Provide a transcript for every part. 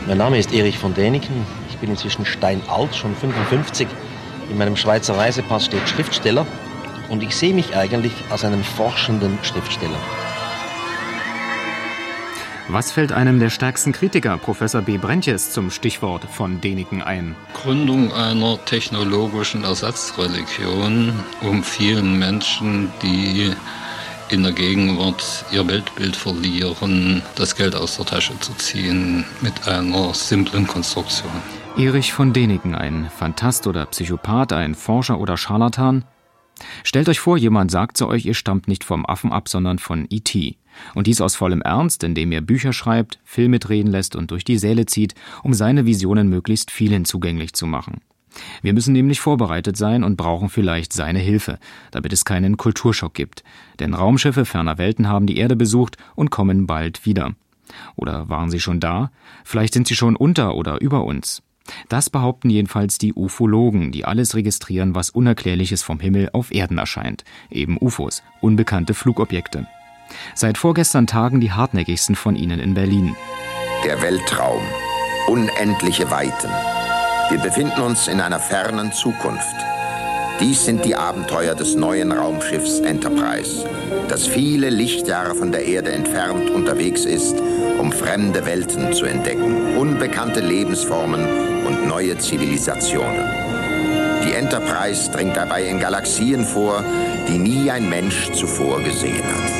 Mein Name ist Erich von Däniken. Ich bin inzwischen steinalt, schon 55. In meinem Schweizer Reisepass steht Schriftsteller. Und ich sehe mich eigentlich als einen forschenden Schriftsteller. Was fällt einem der stärksten Kritiker, Professor B. Brentjes, zum Stichwort von Däniken ein? Gründung einer technologischen Ersatzreligion, um vielen Menschen, die in der Gegenwart ihr Weltbild verlieren, das Geld aus der Tasche zu ziehen mit einer simplen Konstruktion. Erich von Däniken, ein Phantast oder Psychopath, ein Forscher oder Scharlatan? Stellt euch vor, jemand sagt zu euch, ihr stammt nicht vom Affen ab, sondern von E.T. Und dies aus vollem Ernst, indem er Bücher schreibt, Filme drehen lässt und durch die Säle zieht, um seine Visionen möglichst vielen zugänglich zu machen. Wir müssen nämlich vorbereitet sein und brauchen vielleicht seine Hilfe, damit es keinen Kulturschock gibt. Denn Raumschiffe ferner Welten haben die Erde besucht und kommen bald wieder. Oder waren sie schon da? Vielleicht sind sie schon unter oder über uns. Das behaupten jedenfalls die Ufologen, die alles registrieren, was Unerklärliches vom Himmel auf Erden erscheint. Eben UFOs, unbekannte Flugobjekte. Seit vorgestern tagen die hartnäckigsten von ihnen in Berlin. Der Weltraum. Unendliche Weiten. Wir befinden uns in einer fernen Zukunft. Dies sind die Abenteuer des neuen Raumschiffs Enterprise, das viele Lichtjahre von der Erde entfernt unterwegs ist, um fremde Welten zu entdecken, unbekannte Lebensformen und neue Zivilisationen. Die Enterprise dringt dabei in Galaxien vor, die nie ein Mensch zuvor gesehen hat.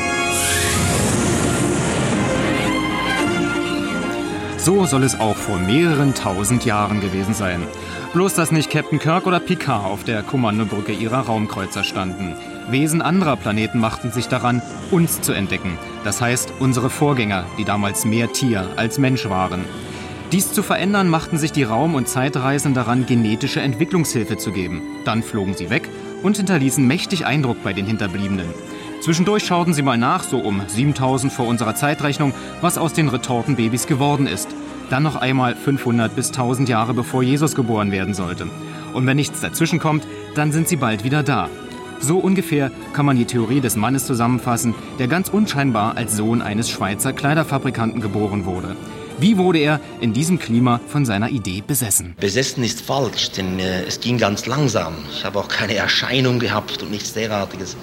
So soll es auch vor mehreren tausend Jahren gewesen sein. Bloß, dass nicht Captain Kirk oder Picard auf der Kommandobrücke ihrer Raumkreuzer standen. Wesen anderer Planeten machten sich daran, uns zu entdecken. Das heißt, unsere Vorgänger, die damals mehr Tier als Mensch waren. Dies zu verändern, machten sich die Raum- und Zeitreisen daran, genetische Entwicklungshilfe zu geben. Dann flogen sie weg und hinterließen mächtig Eindruck bei den Hinterbliebenen. Zwischendurch schauten sie mal nach, so um 7000 vor unserer Zeitrechnung, was aus den Retortenbabys geworden ist. Dann noch einmal 500 bis 1000 Jahre bevor Jesus geboren werden sollte. Und wenn nichts dazwischen kommt, dann sind sie bald wieder da. So ungefähr kann man die Theorie des Mannes zusammenfassen, der ganz unscheinbar als Sohn eines Schweizer Kleiderfabrikanten geboren wurde. Wie wurde er in diesem Klima von seiner Idee besessen? Besessen ist falsch, denn es ging ganz langsam. Ich habe auch keine Erscheinung gehabt und nichts derartiges.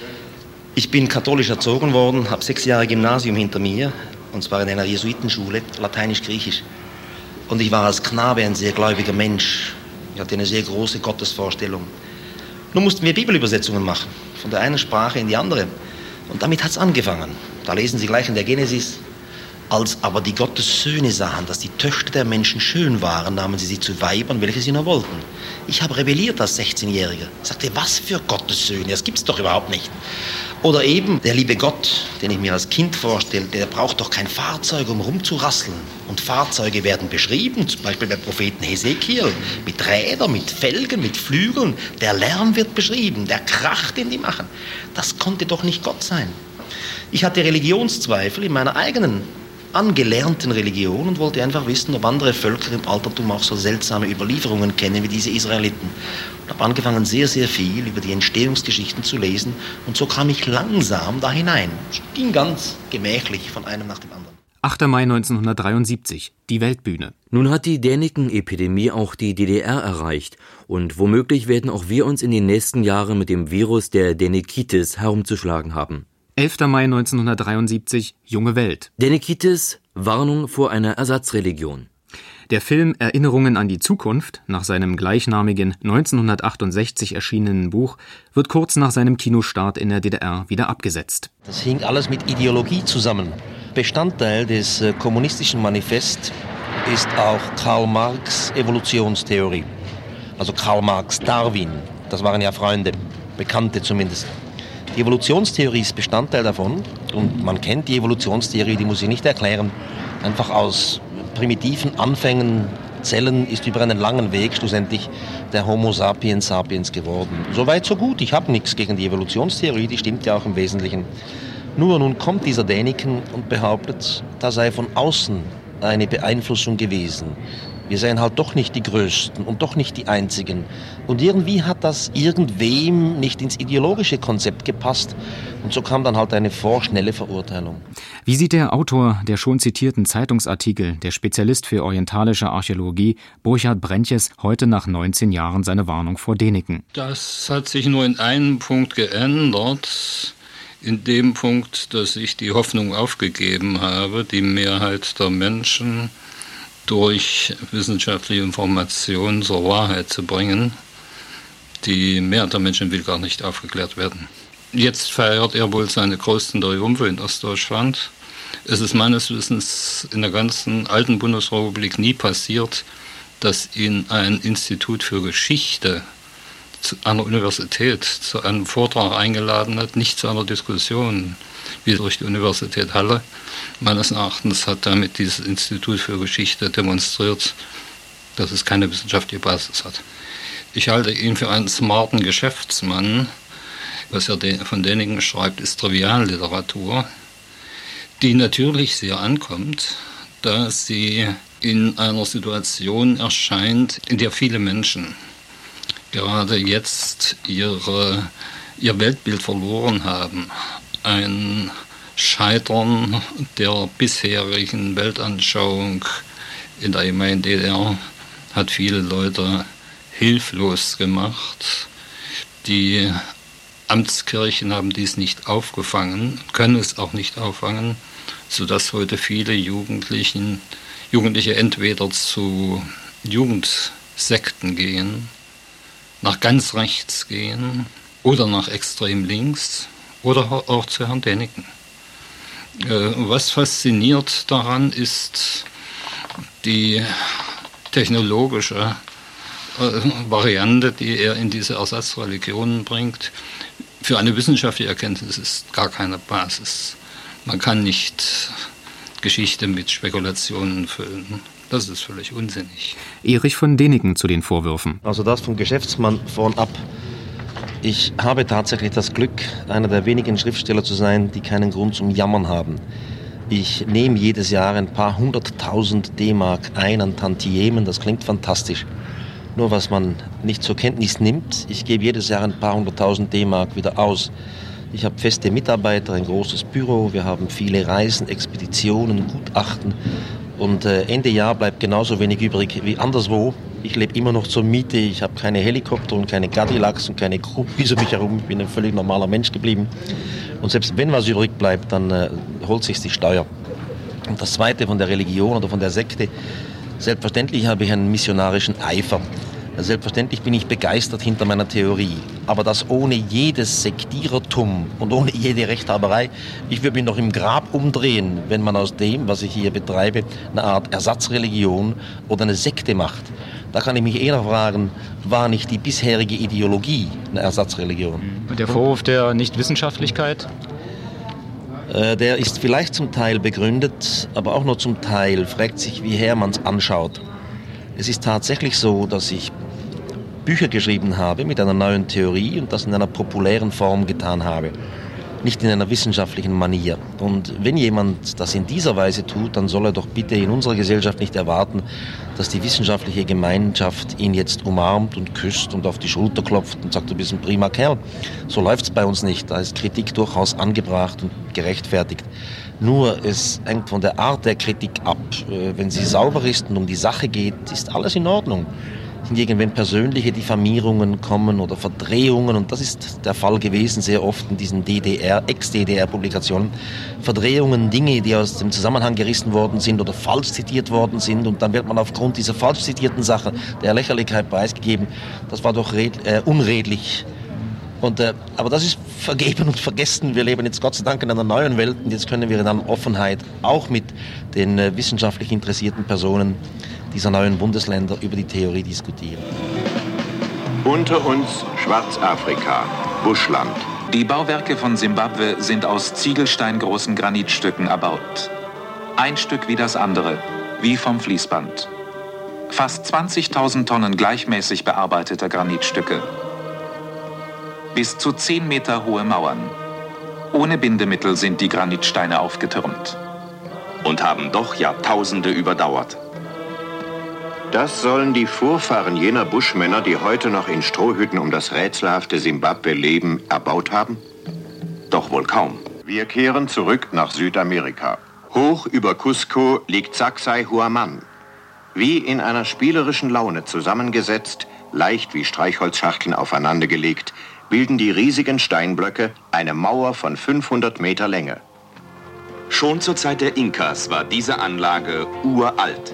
Ich bin katholisch erzogen worden, habe 6 Jahre Gymnasium hinter mir, und zwar in einer Jesuitenschule, Lateinisch-Griechisch. Und ich war als Knabe ein sehr gläubiger Mensch. Ich hatte eine sehr große Gottesvorstellung. Nun mussten wir Bibelübersetzungen machen, von der einen Sprache in die andere. Und damit hat es angefangen. Da lesen Sie gleich in der Genesis: Als aber die Gottessöhne sahen, dass die Töchter der Menschen schön waren, nahmen sie sie zu Weibern, welche sie nur wollten. Ich habe rebelliert als 16-Jähriger. Sagte, was für Gottessöhne, das gibt's doch überhaupt nicht. Oder eben, der liebe Gott, den ich mir als Kind vorstelle, der braucht doch kein Fahrzeug, um rumzurasseln. Und Fahrzeuge werden beschrieben, zum Beispiel beim Propheten Hesekiel, mit Rädern, mit Felgen, mit Flügeln. Der Lärm wird beschrieben, der Krach, den die machen. Das konnte doch nicht Gott sein. Ich hatte Religionszweifel in meiner eigenen angelernten Religion und wollte einfach wissen, ob andere Völker im Altertum auch so seltsame Überlieferungen kennen wie diese Israeliten. Und habe angefangen, sehr, sehr viel über die Entstehungsgeschichten zu lesen, und so kam ich langsam da hinein. Es ging ganz gemächlich von einem nach dem anderen. 8. Mai 1973, die Weltbühne. Nun hat die Däniken-Epidemie auch die DDR erreicht. Und womöglich werden auch wir uns in den nächsten Jahren mit dem Virus der Dänikitis herumzuschlagen haben. 11. Mai 1973, Junge Welt. Dänikitis, Warnung vor einer Ersatzreligion. Der Film Erinnerungen an die Zukunft, nach seinem gleichnamigen 1968 erschienenen Buch, wird kurz nach seinem Kinostart in der DDR wieder abgesetzt. Das hing alles mit Ideologie zusammen. Bestandteil des kommunistischen Manifests ist auch Karl Marx' Evolutionstheorie. Also Karl Marx, Darwin, das waren ja Freunde, Bekannte zumindest. Die Evolutionstheorie ist Bestandteil davon, und man kennt die Evolutionstheorie, die muss ich nicht erklären. Einfach aus primitiven Anfängen, Zellen ist über einen langen Weg schlussendlich der Homo sapiens sapiens geworden. Soweit so gut, ich habe nichts gegen die Evolutionstheorie, die stimmt ja auch im Wesentlichen. Nur nun kommt dieser Däniken und behauptet, da sei von außen eine Beeinflussung gewesen. Wir seien halt doch nicht die Größten und doch nicht die Einzigen. Und irgendwie hat das irgendwem nicht ins ideologische Konzept gepasst. Und so kam dann halt eine vorschnelle Verurteilung. Wie sieht der Autor der schon zitierten Zeitungsartikel, der Spezialist für orientalische Archäologie, Burchard Brenches, heute nach 19 Jahren seine Warnung vor Däniken? Das hat sich nur in einem Punkt geändert. In dem Punkt, dass ich die Hoffnung aufgegeben habe, die Mehrheit der Menschen durch wissenschaftliche Informationen zur Wahrheit zu bringen. Die Mehrheit der Menschen will gar nicht aufgeklärt werden. Jetzt feiert er wohl seine größten Triumphe in Ostdeutschland. Es ist meines Wissens in der ganzen alten Bundesrepublik nie passiert, dass ihn ein Institut für Geschichte an der Universität zu einem Vortrag eingeladen hat, nicht zu einer Diskussion wie durch die Universität Halle. Meines Erachtens hat damit dieses Institut für Geschichte demonstriert, dass es keine wissenschaftliche Basis hat. Ich halte ihn für einen smarten Geschäftsmann. Was er von Däniken schreibt, ist Trivialliteratur, die natürlich sehr ankommt, da sie in einer Situation erscheint, in der viele Menschen gerade jetzt ihr Weltbild verloren haben. Ein Scheitern der bisherigen Weltanschauung in der ehemaligen DDR hat viele Leute hilflos gemacht. Die Amtskirchen haben dies nicht aufgefangen, können es auch nicht auffangen, sodass heute viele Jugendliche entweder zu Jugendsekten gehen, nach ganz rechts gehen oder nach extrem links oder auch zu Herrn Däniken. Was fasziniert daran ist die technologische Variante, die er in diese Ersatzreligionen bringt. Für eine wissenschaftliche Erkenntnis ist gar keine Basis. Man kann nicht Geschichte mit Spekulationen füllen. Das ist völlig unsinnig. Erich von Däniken zu den Vorwürfen. Also das vom Geschäftsmann vornab. Ich habe tatsächlich das Glück, einer der wenigen Schriftsteller zu sein, die keinen Grund zum Jammern haben. Ich nehme jedes Jahr ein paar 100.000 D-Mark ein an Tantiemen, das klingt fantastisch. Nur was man nicht zur Kenntnis nimmt, ich gebe jedes Jahr ein paar 100.000 D-Mark wieder aus. Ich habe feste Mitarbeiter, ein großes Büro, wir haben viele Reisen, Expeditionen, Gutachten und Ende Jahr bleibt genauso wenig übrig wie anderswo. Ich lebe immer noch zur Miete, ich habe keine Helikopter und keine Cadillacs und keine Groupies um mich herum. Ich bin ein völlig normaler Mensch geblieben. Und selbst wenn was übrig bleibt, dann holt sich die Steuer. Und das Zweite von der Religion oder von der Sekte, selbstverständlich habe ich einen missionarischen Eifer. Selbstverständlich bin ich begeistert hinter meiner Theorie. Aber das ohne jedes Sektierertum und ohne jede Rechthaberei. Ich würde mich noch im Grab umdrehen, wenn man aus dem, was ich hier betreibe, eine Art Ersatzreligion oder eine Sekte macht. Da kann ich mich eher fragen, war nicht die bisherige Ideologie eine Ersatzreligion? Und der Vorwurf der Nichtwissenschaftlichkeit? Der ist vielleicht zum Teil begründet, aber auch nur zum Teil. Fragt sich, wie her man es anschaut. Es ist tatsächlich so, dass ich Bücher geschrieben habe mit einer neuen Theorie und das in einer populären Form getan habe. Nicht in einer wissenschaftlichen Manier. Und wenn jemand das in dieser Weise tut, dann soll er doch bitte in unserer Gesellschaft nicht erwarten, dass die wissenschaftliche Gemeinschaft ihn jetzt umarmt und küsst und auf die Schulter klopft und sagt, du bist ein prima Kerl. So läuft's bei uns nicht. Da ist Kritik durchaus angebracht und gerechtfertigt. Nur es hängt von der Art der Kritik ab. Wenn sie sauber ist und um die Sache geht, ist alles in Ordnung. Hingegen, wenn persönliche Diffamierungen kommen oder Verdrehungen, und das ist der Fall gewesen sehr oft in diesen Ex-DDR-Publikationen, Verdrehungen, Dinge, die aus dem Zusammenhang gerissen worden sind oder falsch zitiert worden sind und dann wird man aufgrund dieser falsch zitierten Sache der Lächerlichkeit preisgegeben, das war doch unredlich. Aber das ist vergeben und vergessen. Wir leben jetzt Gott sei Dank in einer neuen Welt und jetzt können wir in einer Offenheit auch mit den wissenschaftlich interessierten Personen dieser neuen Bundesländer über die Theorie diskutieren. Unter uns Schwarzafrika, Buschland. Die Bauwerke von Simbabwe sind aus ziegelsteingroßen Granitstücken erbaut. Ein Stück wie das andere, wie vom Fließband. Fast 20.000 Tonnen gleichmäßig bearbeiteter Granitstücke. Bis zu 10 Meter hohe Mauern. Ohne Bindemittel sind die Granitsteine aufgetürmt. Und haben doch Jahrtausende überdauert. Das sollen die Vorfahren jener Buschmänner, die heute noch in Strohhütten um das rätselhafte Simbabwe leben, erbaut haben? Doch wohl kaum. Wir kehren zurück nach Südamerika. Hoch über Cusco liegt Sacsayhuaman. Wie in einer spielerischen Laune zusammengesetzt, leicht wie Streichholzschachteln aufeinandergelegt, bilden die riesigen Steinblöcke eine Mauer von 500 Meter Länge. Schon zur Zeit der Inkas war diese Anlage uralt.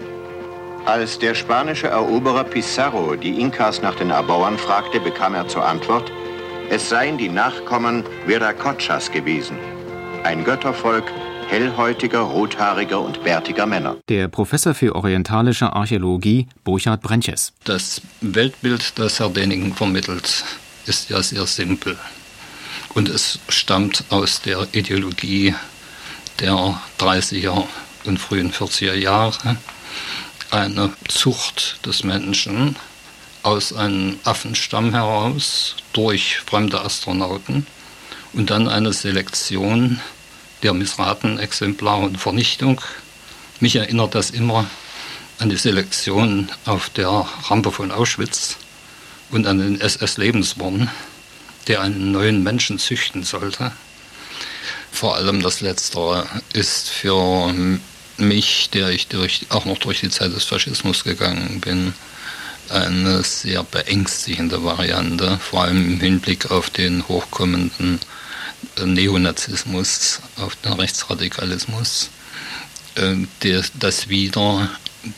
Als der spanische Eroberer Pizarro die Inkas nach den Erbauern fragte, bekam er zur Antwort, es seien die Nachkommen Viracochas gewesen, ein Göttervolk hellhäutiger, rothaariger und bärtiger Männer. Der Professor für orientalische Archäologie, Burchard Brentjes. Das Weltbild, das Herr Däniken vermittelt, ist ja sehr simpel. Und es stammt aus der Ideologie der 30er und frühen 40er Jahre. Eine Zucht des Menschen aus einem Affenstamm heraus durch fremde Astronauten und dann eine Selektion der missratenen Exemplare und Vernichtung. Mich erinnert das immer an die Selektion auf der Rampe von Auschwitz und an den SS-Lebensborn, der einen neuen Menschen züchten sollte. Vor allem das Letztere ist für mich, der ich auch noch durch die Zeit des Faschismus gegangen bin, eine sehr beängstigende Variante, vor allem im Hinblick auf den hochkommenden Neonazismus, auf den Rechtsradikalismus, das wieder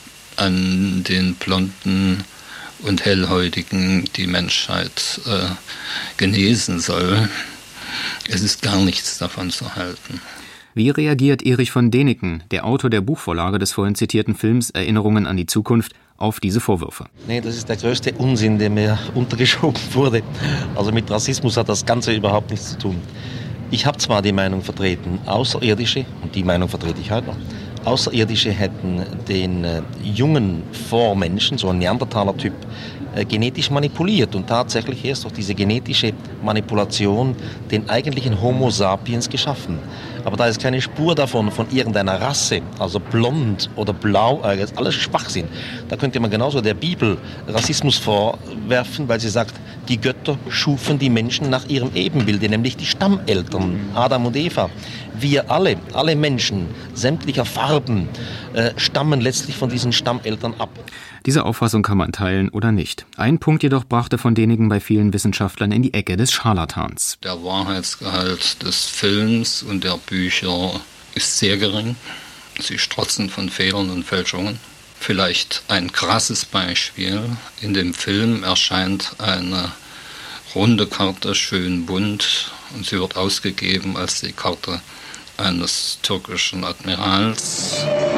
an den Blonden und Hellhäutigen die Menschheit genesen soll. Es ist gar nichts davon zu halten. Wie reagiert Erich von Däniken, der Autor der Buchvorlage des vorhin zitierten Films Erinnerungen an die Zukunft, auf diese Vorwürfe? Nee, das ist der größte Unsinn, der mir untergeschoben wurde. Also mit Rassismus hat das Ganze überhaupt nichts zu tun. Ich habe zwar die Meinung vertreten, Außerirdische, und die Meinung vertrete ich heute noch, Außerirdische hätten den jungen Vormenschen, so ein Neandertaler-Typ, genetisch manipuliert und tatsächlich erst durch diese genetische Manipulation den eigentlichen Homo sapiens geschaffen. Aber da ist keine Spur davon, von irgendeiner Rasse, also blond oder blau, alles Schwachsinn. Da könnte man genauso der Bibel Rassismus vorwerfen, weil sie sagt, die Götter schufen die Menschen nach ihrem Ebenbilde, nämlich die Stammeltern, Adam und Eva. Wir alle Menschen sämtlicher Farben stammen letztlich von diesen Stammeltern ab. Diese Auffassung kann man teilen oder nicht. Ein Punkt jedoch brachte von Däniken bei vielen Wissenschaftlern in die Ecke des Scharlatans. Der Wahrheitsgehalt des Films und der Bücher ist sehr gering. Sie strotzen von Fehlern und Fälschungen. Vielleicht ein krasses Beispiel. In dem Film erscheint eine runde Karte, schön bunt, und sie wird ausgegeben als die Karte eines türkischen Admirals.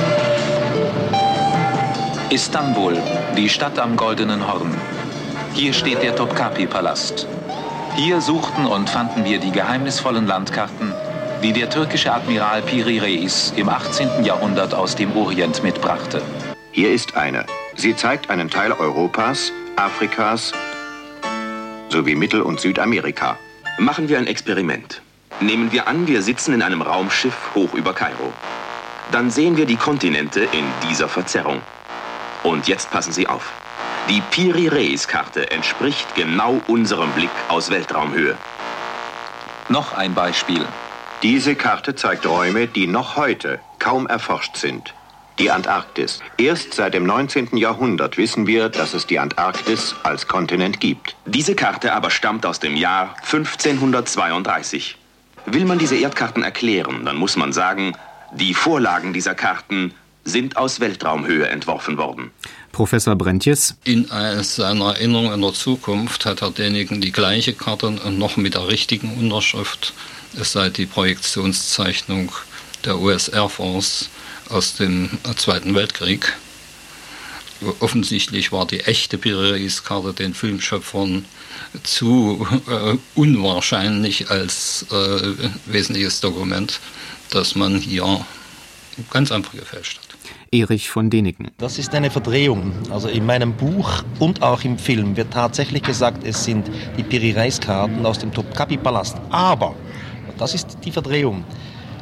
Istanbul, die Stadt am Goldenen Horn. Hier steht der Topkapi-Palast. Hier suchten und fanden wir die geheimnisvollen Landkarten, die der türkische Admiral Piri Reis im 18. Jahrhundert aus dem Orient mitbrachte. Hier ist eine. Sie zeigt einen Teil Europas, Afrikas sowie Mittel- und Südamerika. Machen wir ein Experiment. Nehmen wir an, wir sitzen in einem Raumschiff hoch über Kairo. Dann sehen wir die Kontinente in dieser Verzerrung. Und jetzt passen Sie auf. Die Piri-Reis-Karte entspricht genau unserem Blick aus Weltraumhöhe. Noch ein Beispiel. Diese Karte zeigt Räume, die noch heute kaum erforscht sind. Die Antarktis. Erst seit dem 19. Jahrhundert wissen wir, dass es die Antarktis als Kontinent gibt. Diese Karte aber stammt aus dem Jahr 1532. Will man diese Erdkarten erklären, dann muss man sagen, die Vorlagen dieser Karten sind aus Weltraumhöhe entworfen worden. Professor Brentjes. In seiner Erinnerung an der Zukunft hat Herr Däniken die gleiche Karte und noch mit der richtigen Unterschrift. Es sei die Projektionszeichnung der US Air Force aus dem Zweiten Weltkrieg. Offensichtlich war die echte Piri-Reis-Karte den Filmschöpfern zu unwahrscheinlich als wesentliches Dokument, dass man hier ganz einfach gefälscht hat. Erich von Däniken. Das ist eine Verdrehung. Also in meinem Buch und auch im Film wird tatsächlich gesagt, es sind die Piri-Reis-Karten aus dem Topkapi-Palast. Aber, das ist die Verdrehung,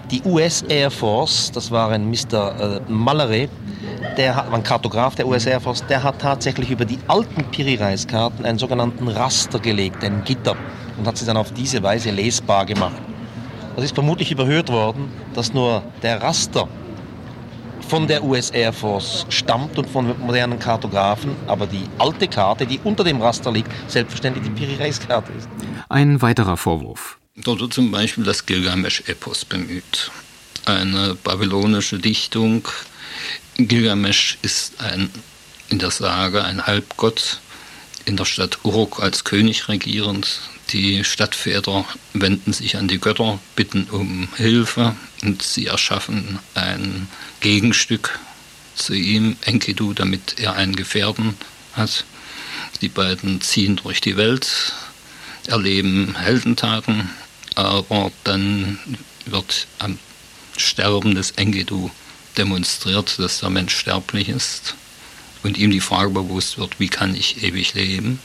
Die US Air Force, das war ein Mr. Mallory, der war ein Kartograf der US Air Force, der hat tatsächlich über die alten Piri-Reis-Karten einen sogenannten Raster gelegt, ein Gitter, und hat sie dann auf diese Weise lesbar gemacht. Das ist vermutlich überhört worden, dass nur der Raster von der US Air Force stammt und von modernen Kartografen, aber die alte Karte, die unter dem Raster liegt, selbstverständlich die Piri-Reis-Karte ist. Ein weiterer Vorwurf. Dort wird zum Beispiel das Gilgamesch-Epos bemüht. Eine babylonische Dichtung. Gilgamesch ist in der Sage ein Halbgott, in der Stadt Uruk als König regierend. Die Stadtväter wenden sich an die Götter, bitten um Hilfe und sie erschaffen ein Gegenstück zu ihm, Enkidu, damit er einen Gefährten hat. Die beiden ziehen durch die Welt, erleben Heldentaten, aber dann wird am Sterben des Enkidu demonstriert, dass der Mensch sterblich ist und ihm die Frage bewusst wird, wie kann ich ewig leben?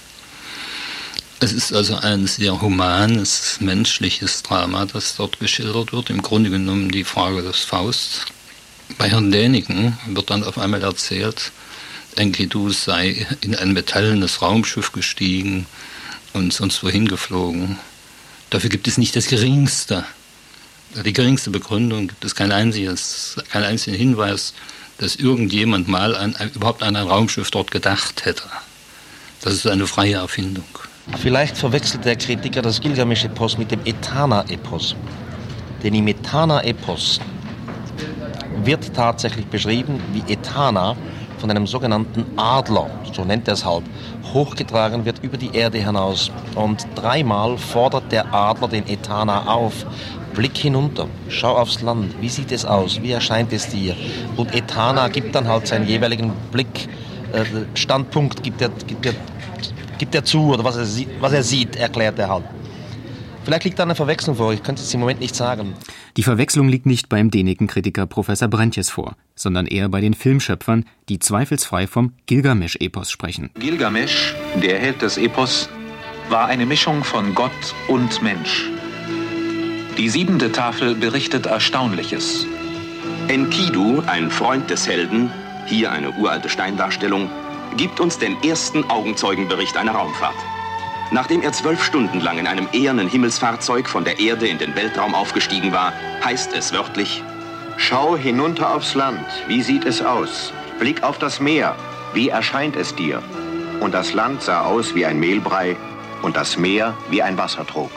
Es ist also ein sehr humanes, menschliches Drama, das dort geschildert wird. Im Grunde genommen die Frage des Faust. Bei Herrn Däniken wird dann auf einmal erzählt, Enkidu sei in ein metallenes Raumschiff gestiegen und sonst wohin geflogen. Dafür gibt es nicht die geringste Begründung, gibt es keinen einzigen Hinweis, dass irgendjemand mal überhaupt an ein Raumschiff dort gedacht hätte. Das ist eine freie Erfindung. Vielleicht verwechselt der Kritiker das Gilgamesch-Epos mit dem Etana-Epos. Denn im Etana-Epos wird tatsächlich beschrieben, wie Etana von einem sogenannten Adler, so nennt er es halt, hochgetragen wird über die Erde hinaus. Und 3-mal fordert der Adler den Etana auf: Blick hinunter, schau aufs Land, wie sieht es aus, wie erscheint es dir? Und Etana gibt dann halt seinen jeweiligen Standpunkt, gibt er zu, oder was er sieht, erklärt er halt. Vielleicht liegt da eine Verwechslung vor, ich könnte es im Moment nicht sagen. Die Verwechslung liegt nicht beim Däniken-Kritiker Professor Brentjes vor, sondern eher bei den Filmschöpfern, die zweifelsfrei vom Gilgamesch-Epos sprechen. Gilgamesch, der Held des Epos, war eine Mischung von Gott und Mensch. Die 7. Tafel berichtet Erstaunliches. Enkidu, ein Freund des Helden, hier eine uralte Steindarstellung, gibt uns den ersten Augenzeugenbericht einer Raumfahrt. Nachdem er 12 Stunden lang in einem ehernen Himmelsfahrzeug von der Erde in den Weltraum aufgestiegen war, heißt es wörtlich: Schau hinunter aufs Land, wie sieht es aus? Blick auf das Meer, wie erscheint es dir? Und das Land sah aus wie ein Mehlbrei und das Meer wie ein Wassertrog.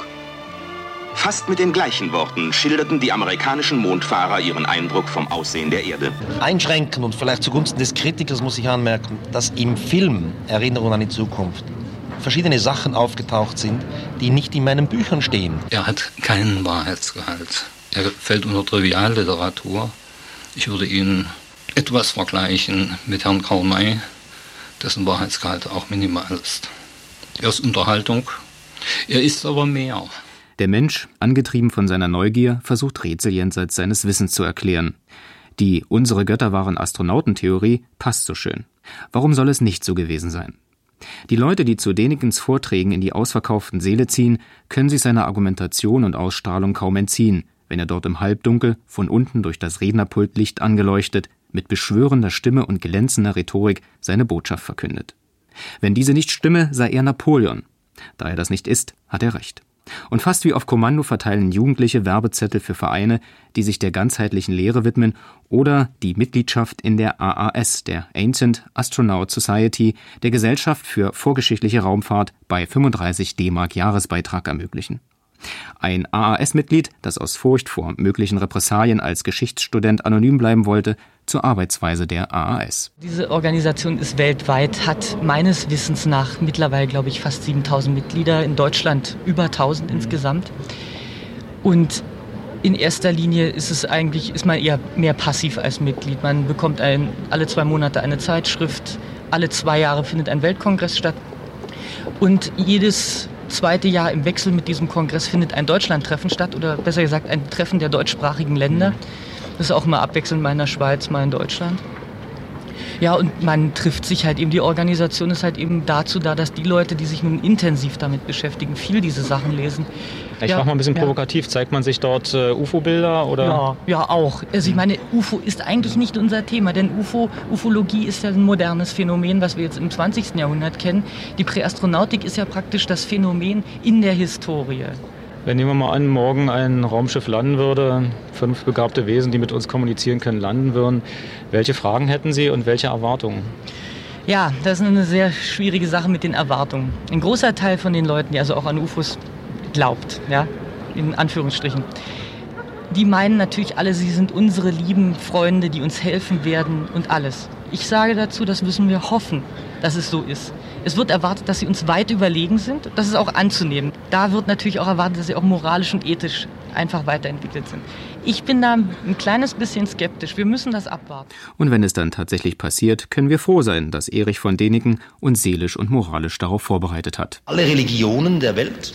Fast mit den gleichen Worten schilderten die amerikanischen Mondfahrer ihren Eindruck vom Aussehen der Erde. Einschränken und vielleicht zugunsten des Kritikers muss ich anmerken, dass im Film Erinnerung an die Zukunft verschiedene Sachen aufgetaucht sind, die nicht in meinen Büchern stehen. Er hat keinen Wahrheitsgehalt. Er fällt unter Trivialliteratur. Ich würde ihn etwas vergleichen mit Herrn Karl May, dessen Wahrheitsgehalt auch minimal ist. Er ist Unterhaltung, er ist aber mehr. Der Mensch, angetrieben von seiner Neugier, versucht Rätsel jenseits seines Wissens zu erklären. Die "Unsere Götter waren Astronautentheorie" passt so schön. Warum soll es nicht so gewesen sein? Die Leute, die zu Dänikens Vorträgen in die ausverkauften Säle ziehen, können sich seiner Argumentation und Ausstrahlung kaum entziehen, wenn er dort im Halbdunkel, von unten durch das Rednerpult Licht angeleuchtet, mit beschwörender Stimme und glänzender Rhetorik seine Botschaft verkündet. Wenn diese nicht stimme, sei er Napoleon. Da er das nicht ist, hat er recht. Und fast wie auf Kommando verteilen Jugendliche Werbezettel für Vereine, die sich der ganzheitlichen Lehre widmen, oder die Mitgliedschaft in der AAS, der Ancient Astronaut Society, der Gesellschaft für vorgeschichtliche Raumfahrt, bei 35 D-Mark Jahresbeitrag ermöglichen. Ein AAS-Mitglied, das aus Furcht vor möglichen Repressalien als Geschichtsstudent anonym bleiben wollte, zur Arbeitsweise der AAS. Diese Organisation ist weltweit, hat meines Wissens nach mittlerweile, glaube ich, fast 7.000 Mitglieder, in Deutschland über 1.000 insgesamt. Und in erster Linie ist man eher mehr passiv als Mitglied. Man bekommt alle 2 Monate eine Zeitschrift, alle 2 Jahre findet ein Weltkongress statt und jedes 2. Jahr im Wechsel mit diesem Kongress findet ein Deutschlandtreffen statt, oder besser gesagt ein Treffen der deutschsprachigen Länder. Das ist auch immer abwechselnd, mal in der Schweiz, mal in Deutschland. Ja, und man trifft sich halt eben, die Organisation ist halt eben dazu da, dass die Leute, die sich nun intensiv damit beschäftigen, viel diese Sachen lesen. Ich mache mal ein bisschen provokativ. Zeigt man sich dort UFO-Bilder? Oder? Ja, auch. Also ich meine, UFO ist eigentlich nicht unser Thema, denn Ufologie ist ja ein modernes Phänomen, was wir jetzt im 20. Jahrhundert kennen. Die Präastronautik ist ja praktisch das Phänomen in der Historie. Wenn nehmen wir mal an, morgen ein Raumschiff landen würde, 5 begabte Wesen, die mit uns kommunizieren können, landen würden. Welche Fragen hätten Sie und welche Erwartungen? Ja, das ist eine sehr schwierige Sache mit den Erwartungen. Ein großer Teil von den Leuten, die also auch an UFOs glaubt, ja, in Anführungsstrichen, die meinen natürlich alle, sie sind unsere lieben Freunde, die uns helfen werden und alles. Ich sage dazu, das müssen wir hoffen, dass es so ist. Es wird erwartet, dass sie uns weit überlegen sind. Das ist auch anzunehmen. Da wird natürlich auch erwartet, dass sie auch moralisch und ethisch einfach weiterentwickelt sind. Ich bin da ein kleines bisschen skeptisch. Wir müssen das abwarten. Und wenn es dann tatsächlich passiert, können wir froh sein, dass Erich von Däniken uns seelisch und moralisch darauf vorbereitet hat. Alle Religionen der Welt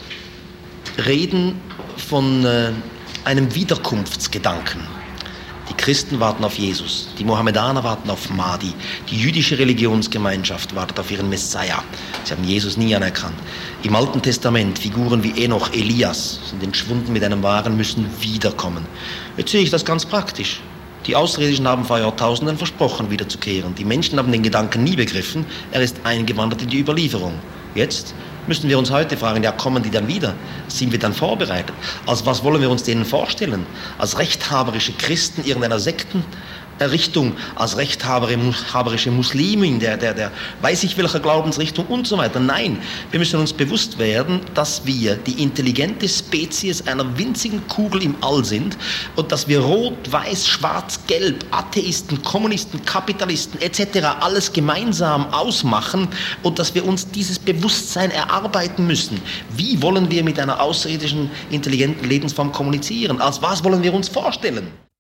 reden von einem Wiederkunftsgedanken. Die Christen warten auf Jesus, die Mohammedaner warten auf Mahdi, die jüdische Religionsgemeinschaft wartet auf ihren Messiah. Sie haben Jesus nie anerkannt. Im Alten Testament Figuren wie Enoch, Elias sind entschwunden mit einem Wagen, müssen wiederkommen. Jetzt sehe ich das ganz praktisch. Die Außerirdischen haben vor Jahrtausenden versprochen, wiederzukehren. Die Menschen haben den Gedanken nie begriffen, er ist eingewandert in die Überlieferung. Jetzt müssen wir uns heute fragen, ja, kommen die dann wieder? Sind wir dann vorbereitet? Als was wollen wir uns denen vorstellen? Als rechthaberische Christen irgendeiner Sektenrichtung, als rechthaberische Muslimin, der weiß ich welcher Glaubensrichtung und so weiter. Nein, wir müssen uns bewusst werden, dass wir die intelligente Spezies einer winzigen Kugel im All sind und dass wir rot, weiß, schwarz, gelb, Atheisten, Kommunisten, Kapitalisten etc. alles gemeinsam ausmachen und dass wir uns dieses Bewusstsein erarbeiten müssen. Wie wollen wir mit einer außerirdischen, intelligenten Lebensform kommunizieren? Als was wollen wir uns vorstellen?